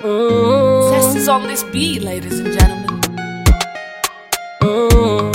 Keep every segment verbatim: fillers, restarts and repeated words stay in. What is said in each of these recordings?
Mm. Test is on this beat, ladies and gentlemen. Mm.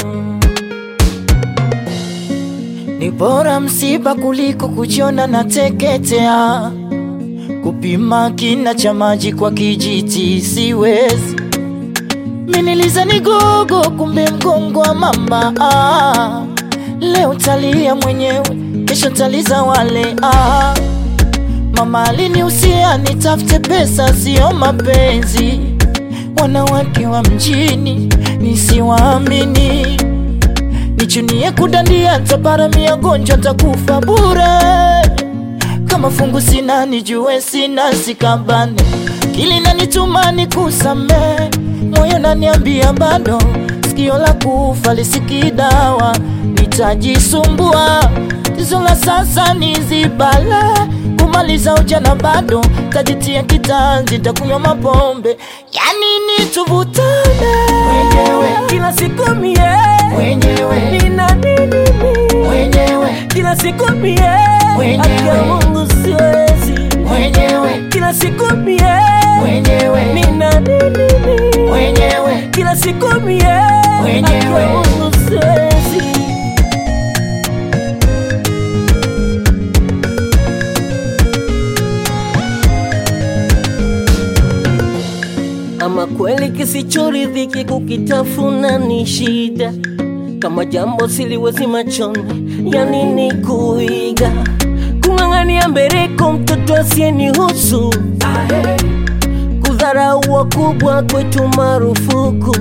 Ni bora msiba kuliko kujiona na teketea. Kupima kina cha maji kwa kijiti siwezi. Miniliza ni gogo kumbe mgongo wa mamba. ah. Leo talia mwenyewe, kesho taliza wale. ah. Mama alinihusia nitafute pesa sio mapenzi. Wanawake wa mjini nisiwaamini. Nichunie kudandia ntaparamia gonjwa ntakufa bure. Kama fungu sina nijue sina sikambane. Kili nanituma nikusame. Moyo naniambia bado sikio la kufa lisikidawa. Nitajisumbua tizo la sasa nizibala. Kumaliza ujana bado tajitia kitanzi takunywa mapombe. Yani nituvutane wenyewe kila siku mie wenyewe nina nini wenyewe kila siku mie wenyewe Mungu siwezi wenyewe kila siku mie wenyewe nina nini wenyewe kila siku mie wenyewe Mungu siwezi. Ama kweli kisichoridhiki kukitafuna ni shida. Kama jambo siliwezi machoni ya nini kuiga. Kung'ang'ania mbereko mtoto asiyenihusu. Kudharau wakubwa kwetu marufuku.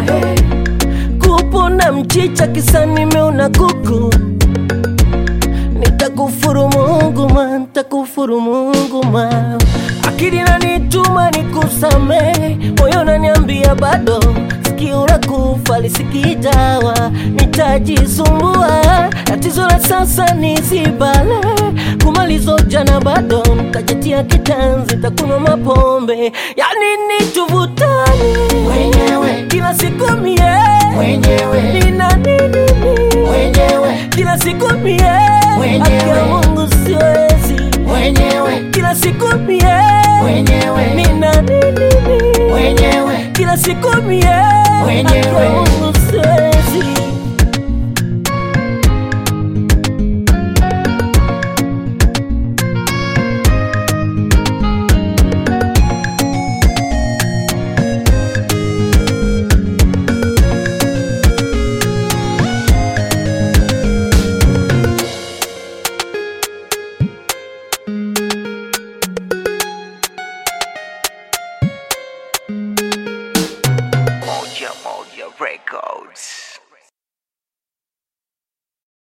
Kupona mchicha kisa nimeona kuku. Nitakufuru Mungu ma, nitakufuru Mungu ma. Akili nanituma nikusame. Moyo naniambia bado sikio la kufa lisikidawa. Nitajisumbua tatizo la sasa nizibale. Kumaliza ujana bado nitajitia kitanzi takunywa mapombe. Yani nituvutane wenyewe kila siku mie wenyewe nina nini wenyewe kila siku mie wenyewe Mungu siwezi wenyewe kila siku mie wenyewe nina nini wenyewe kila siku mie wenyewe Mungu siwezi. Moja Moja Records.